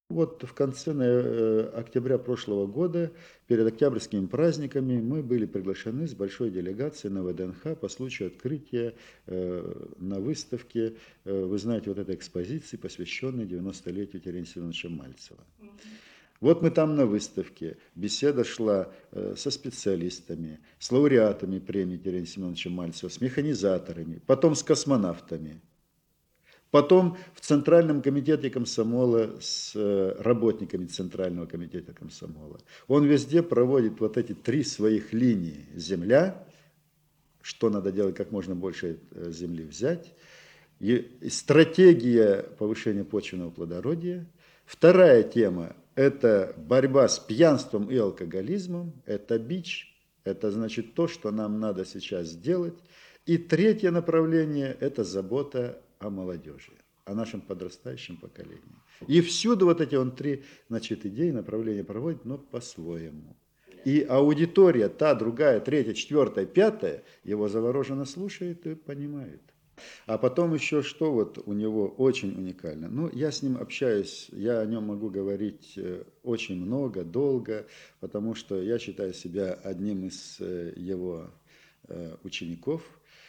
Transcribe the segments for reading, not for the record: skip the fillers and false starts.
Вот в конце октября прошлого года, перед октябрьскими праздниками, мы были приглашены с большой делегацией на ВДНХ по случаю открытия на выставке, вы знаете, вот этой экспозиции, посвященной 90-летию Терентия Семеновича Мальцева. Вот мы там на выставке, беседа шла со специалистами, с лауреатами премии Терентия Семеновича Мальцева, с механизаторами, потом с космонавтами. Потом в Центральном комитете комсомола с работниками Центрального комитета комсомола. Он везде проводит вот эти три своих линии. Земля, что надо делать, как можно больше земли взять. И стратегия повышения почвенного плодородия. Вторая тема – это борьба с пьянством и алкоголизмом. Это бич. Это значит то, что нам надо сейчас сделать. И третье направление – это забота о молодежи, о нашем подрастающем поколении. И всюду вот эти он три, значит, идеи, направления проводит, но по-своему. И аудитория, та, другая, третья, четвертая, пятая, его завороженно слушает и понимает. А потом еще что вот у него очень уникально. Ну, я с ним общаюсь, я о нем могу говорить очень много, долго, потому что я считаю себя одним из его учеников.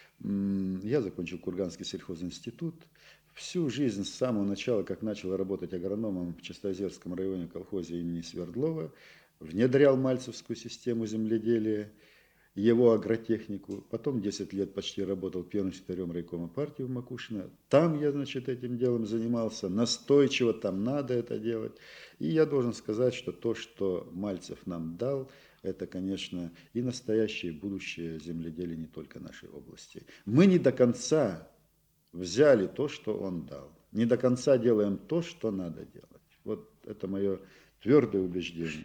Я закончил Курганский сельхозинститут. Всю жизнь с самого начала, как начал работать агрономом в Чистоозерском районе колхозе имени Свердлова, внедрял мальцевскую систему земледелия, его агротехнику. Потом 10 лет почти работал первым секретарем райкома партии в Макушино. Там я, значит, этим делом занимался, настойчиво там надо это делать. И я должен сказать, что то, что Мальцев нам дал, это, конечно, и настоящее, и будущее земледелия не только нашей области. Мы не до конца взяли то, что он дал. Не до конца делаем то, что надо делать. Вот это мое твердое убеждение.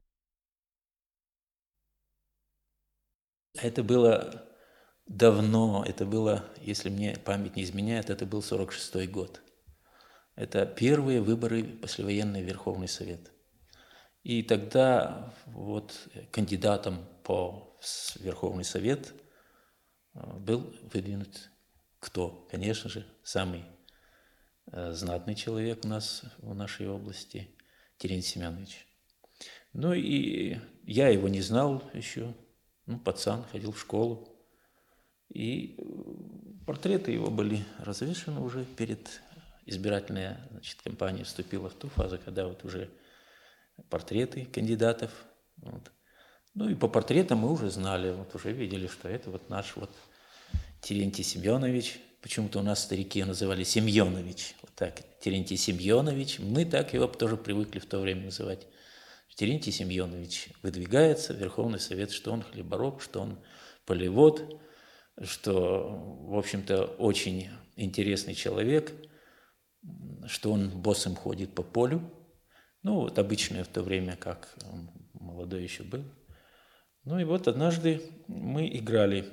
Это было давно, это было, если мне память не изменяет, это был 46-й год. Это первые выборы послевоенный в Верховный Совет. И тогда вот кандидатом по Верховный Совет был выдвинут кто? Конечно же, самый знатный человек у нас в нашей области, Терентий Семенович. Ну и я его не знал еще, ну, пацан, ходил в школу. И портреты его были развешаны уже перед избирательной, значит, кампанией вступила в ту фазу, когда вот уже портреты кандидатов. Вот. Ну и по портретам мы уже знали, вот уже видели, что это вот наш вот Терентий Семенович. Почему-то у нас старики называли Семенович. Вот так, Терентий Семенович. Мы так его тоже привыкли в то время называть. Терентий Семенович выдвигается в Верховный Совет, что он хлебороб, что он полевод, что, в общем-то, очень интересный человек, что он боссом ходит по полю. Ну, вот обычное в то время, как он молодой еще был. Ну и вот однажды мы играли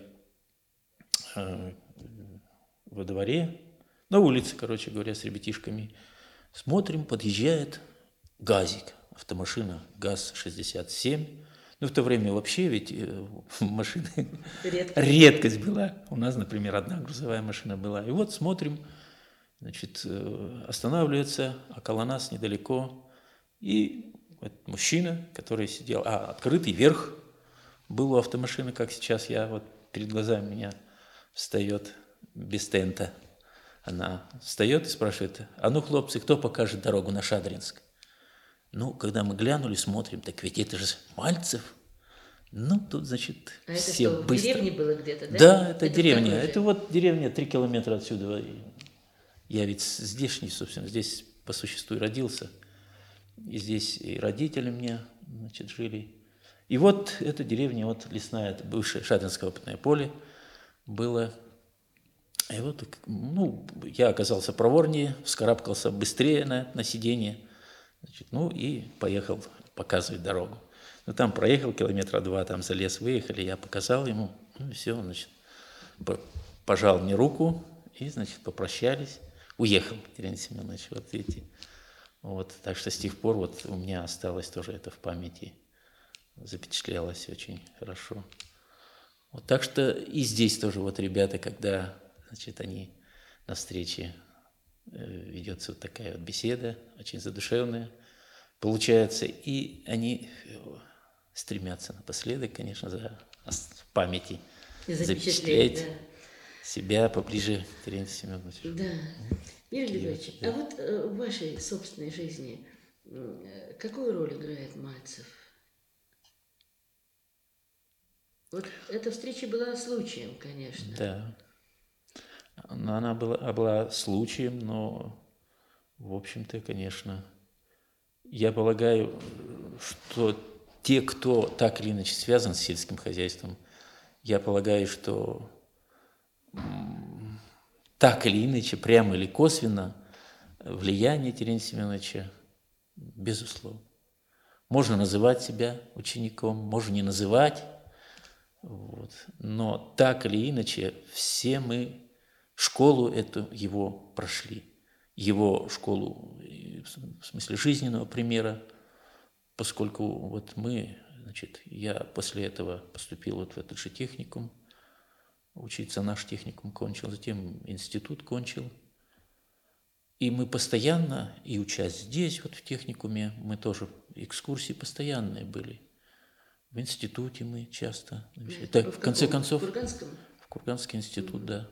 во дворе, на улице, короче говоря, с ребятишками. Смотрим, подъезжает газик, автомашина ГАЗ-67. Ну, в то время вообще ведь машины редкость была. У нас, например, одна грузовая машина была. И вот смотрим, значит, останавливается около нас недалеко. И вот мужчина, который сидел, открытый верх был у автомашины, как сейчас я, вот перед глазами у меня встает без тента. Она встает и спрашивает: а ну, хлопцы, кто покажет дорогу на Шадринск? Ну, когда мы глянули, смотрим, так ведь это же Мальцев. Ну, тут, значит, А это все что, в быстро. деревне было где-то, да? Да, это Это деревня. второе же. Это вот деревня 3 километра отсюда. Я ведь здешний, собственно, здесь по существу и родился. И здесь и родители мне, значит, жили. И вот эта деревня, вот лесная, бывшее Шадринское опытное поле было. И вот, ну, я оказался проворнее, вскарабкался быстрее на сиденье. Значит, ну и поехал показывать дорогу. Ну, там проехал километра 2, там за лес выехали, я показал ему, ну и все, значит, пожал мне руку и, значит, попрощались. Уехал, Терентий Семенович, вот видите. Вот, так что с тех пор вот у меня осталось тоже это в памяти, запечатлелось очень хорошо. Вот, так что и здесь тоже вот ребята, когда, значит, они на встрече ведется вот такая вот беседа, очень задушевная, получается, и они стремятся напоследок, конечно, в памяти Запечатлеть, запечатлеть себя поближе к Терентию Семеновичу. да. Юрий Делать Григорьевич, это. а вот в вашей собственной жизни какую роль играет Мальцев? Вот эта встреча была случаем, конечно. Да. Она была случаем, но, в общем-то, конечно, я полагаю, что те, кто так или иначе связан с сельским хозяйством, я полагаю, что так или иначе, прямо или косвенно, влияние Терентия Семеновича, безусловно. Можно называть себя учеником, можно не называть, вот. Но так или иначе все мы школу эту его прошли. Его школу, в смысле жизненного примера, поскольку вот мы, значит, я после этого поступил вот в этот же техникум, учиться наш техникум кончил, затем институт кончил. И мы постоянно, и учась здесь, вот в техникуме, мы тоже экскурсии постоянные были. В институте мы часто. Это, в конце концов, В Курганском? в Курганский институт, да.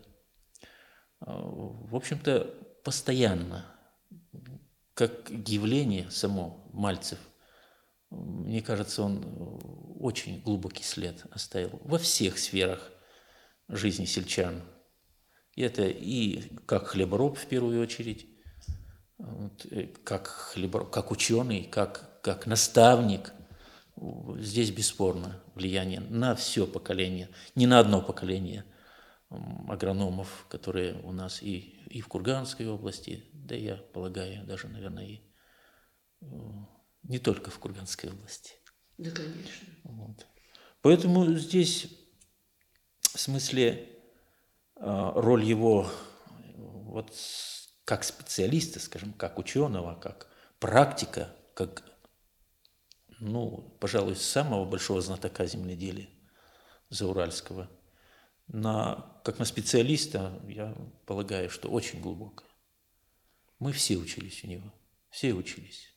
В общем-то, постоянно, как явление само Мальцев, мне кажется, он очень глубокий след оставил во всех сферах жизни сельчан. И это и как хлебороб в первую очередь, вот, как ученый, как наставник. Здесь бесспорно влияние на все поколение, не на одно поколение агрономов, которые у нас и в Курганской области, да я полагаю, даже, наверное, и не только в Курганской области. Да, конечно. Вот. Поэтому здесь, в смысле, роль его вот как специалиста, скажем, как ученого, как практика, как, ну, пожалуй, самого большого знатока земледелия зауральского, как на специалиста, я полагаю, что очень глубокая. Мы все учились у него, все учились.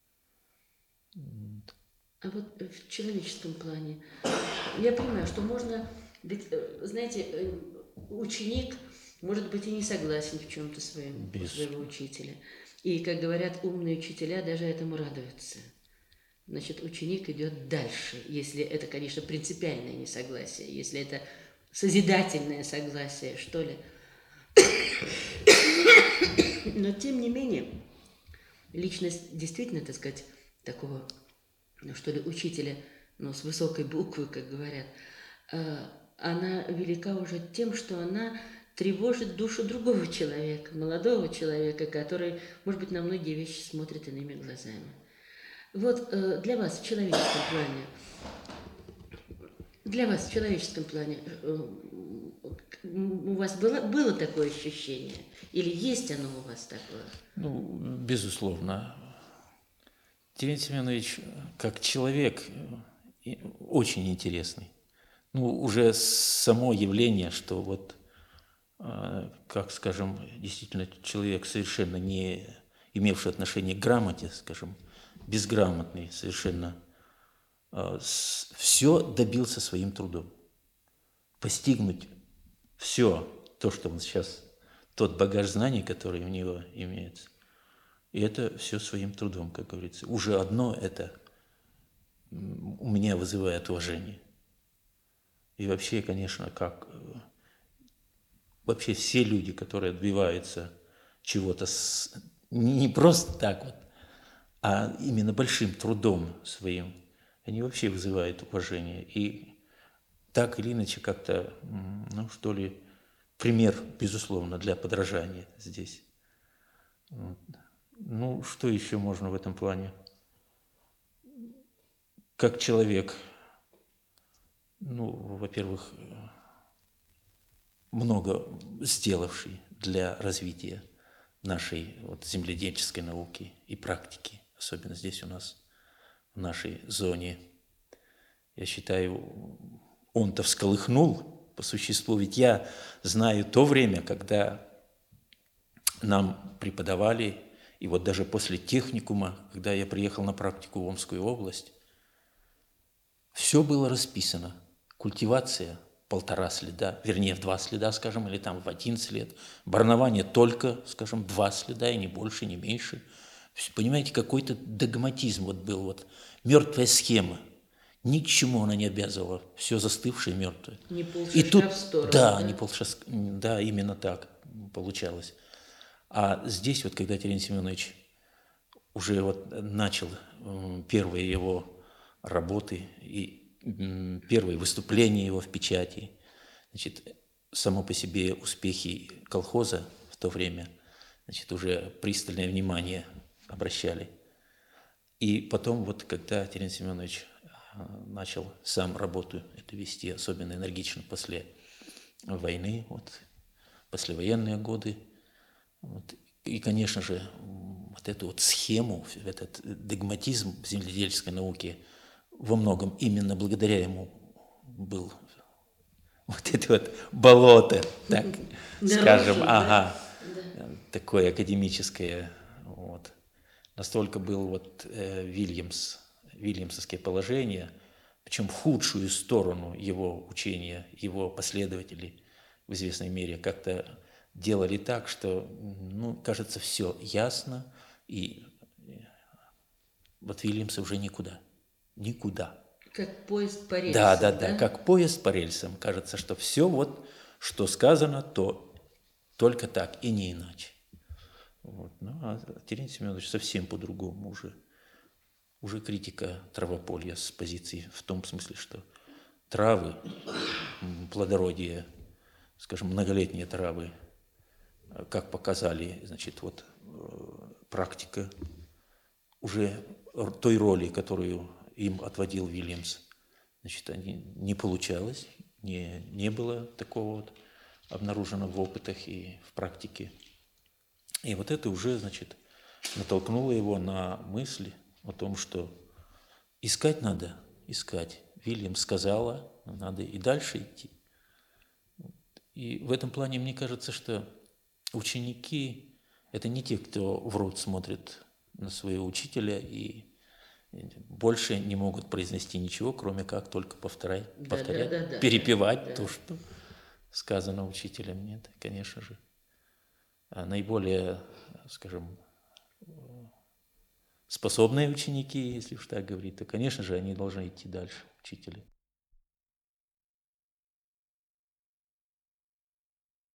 А вот в человеческом плане, я понимаю, что можно, ведь, знаете, ученик может быть и не согласен в чем-то своем у своего учителя. И, как говорят умные учителя, даже этому радуются. Значит, ученик идет дальше, если это, конечно, принципиальное несогласие, если это созидательное согласие, что ли. Но, тем не менее, личность действительно, так сказать, такого, ну, что ли, учителя, ну, с высокой буквы, как говорят, она велика уже тем, что она тревожит душу другого человека, молодого человека, который, может быть, на многие вещи смотрит иными глазами. Вот для вас в человеческом плане, у вас было такое ощущение? Или есть оно у вас такое? Ну, безусловно. Терентий Семенович, как человек, очень интересный. Ну, уже само явление, что вот, как, скажем, действительно человек, совершенно не имевший отношения к грамоте, скажем, безграмотный совершенно, все добился своим трудом. Постигнуть все то, что он сейчас, тот багаж знаний, который у него имеется, и это все своим трудом, как говорится. Уже одно это у меня вызывает уважение. И вообще, конечно, вообще все люди, которые добиваются чего-то не просто так вот, а именно большим трудом своим, они вообще вызывают уважение. И так или иначе как-то, ну что ли, пример, безусловно, для подражания здесь. Вот. Ну, что еще можно в этом плане? Как человек, ну, во-первых, много сделавший для развития нашей вот земледельческой науки и практики, особенно здесь у нас, в нашей зоне. Я считаю, он-то всколыхнул по существу, ведь я знаю то время, когда нам преподавали И вот даже после техникума, когда я приехал на практику в Омскую область, все было расписано. Культивация 1,5 следа, вернее, в 2 следа, скажем, или там в 1 след. Барнование только, скажем, 2 следа, и не больше, не меньше. Понимаете, какой-то догматизм вот был, вот мертвая схема. Ни к чему она не обязывала, все застывшее, мертвое. Не И полшажка тут, в сторону, да, да? не полшажка, да, именно так получалось. А здесь вот, когда Терентий Семенович уже вот начал первые его работы и первые выступления его в печати, значит, само по себе успехи колхоза в то время, значит, уже пристальное внимание обращали. И потом вот, когда Терентий Семенович начал сам работу эту вести, особенно энергично после войны, вот, послевоенные годы, вот, и, конечно же, вот эту вот схему, этот догматизм в земледельческой науке во многом именно благодаря ему был вот это вот болото, так скажем, Нарушил, да? ага, Да. такое академическое, вот. Настолько был вот вильямсовское положение, причем в худшую сторону его учения, его последователи в известной мере как-то делали так, что, ну, кажется, все ясно, и вот Вильямса уже никуда, никуда. Как поезд по Да, рельсам, да, да, да? как поезд по рельсам. Кажется, что все вот, что сказано, то только так и не иначе. Вот. Ну, а Терентий Семенович совсем по-другому уже критика травополья с позиции в том смысле, что травы, плодородие, скажем, многолетние травы, как показали, значит, вот практика уже той роли, которую им отводил Вильямс, значит, не получалось, не было такого вот обнаружено в опытах и в практике. И вот это уже, значит, натолкнуло его на мысль о том, что искать надо, искать. Вильям сказала, надо и дальше идти. И в этом плане мне кажется, что ученики – это не те, кто в рот смотрит на своего учителя и больше не могут произнести ничего, кроме как только повторять, Да, перепевать да. то, что сказано учителем. Нет, конечно же. А наиболее, скажем, способные ученики, если уж так говорить, то, конечно же, они должны идти дальше, учителя.